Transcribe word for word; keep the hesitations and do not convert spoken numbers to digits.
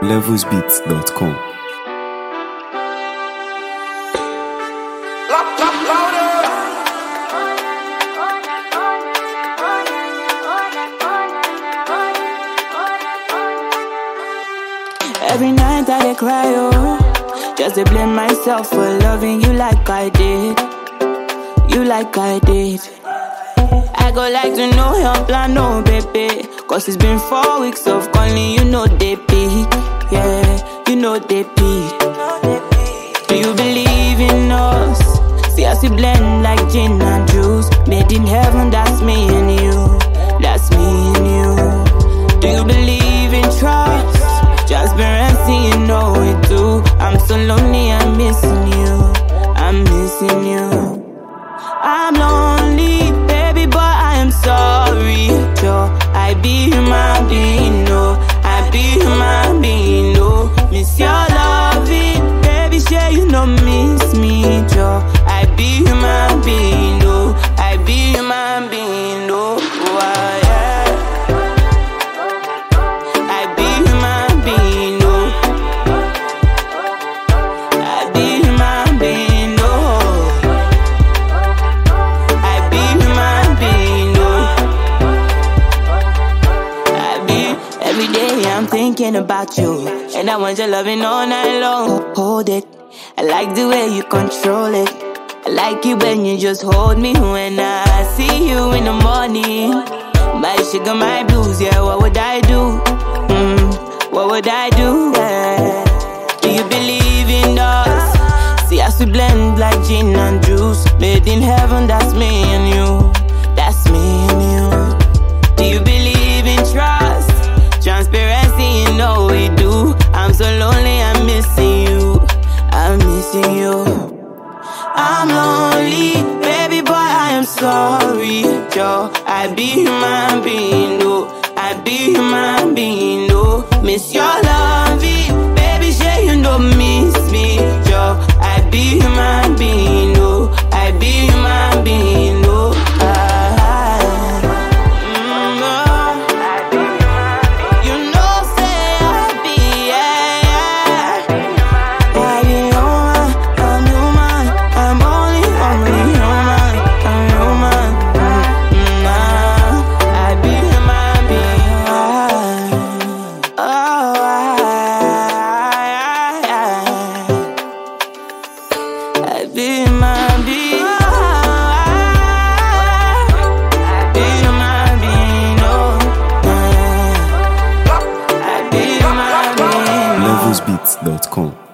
levels beats dot com. Every night I dey cry, oh, just to blame myself for loving you like I did, you like I did. I go like to know your plan, oh baby, cause it's been four weeks of calling, you know they peak, yeah, you know they peak. Do you believe in us? See us we blend like gin and juice, made in heaven, that's me and you, that's me and you. Do you believe in trust? Transparency, you know it too. I'm so lonely, I'm missing you, I'm missing you. I'm lonely, baby, but I am sorry, Joe. I be human being, no. I be human being, no. Miss your loving, baby, sure you know miss me, Joe. I be human being, no. I be human being, no. Oh, yeah. I be human being, no. I be human being, no. I be human being, no. I be. Every day I'm thinking about you, and I want your loving all night long. Hold it, I like the way you control it. I like it when you just hold me when I see you in the morning. My sugar, my blues, yeah, what would I do? Mm, what would I do? Yeah. Do you believe in us? See us we blend like gin and juice, made in heaven, that's me and you, that's me and you. Do you believe in trust? Transparency, you know we do. I'm so lonely, I'm missing you, I'm missing you. I'm lonely, baby, but I am sorry, Joe. I be human being, no. I be human being, no. Miss your loving, baby, sure you know miss me, Joe. I be human being, no. I be human being, no. I, mm, no. You know, say I be, yeah, yeah. I be human, I'm human. I'm only, only human. I'm human. Mm, nah. I be human being. Oh, I, I, I be human being. I be human being. Oh, I be human being. levels beats dot com.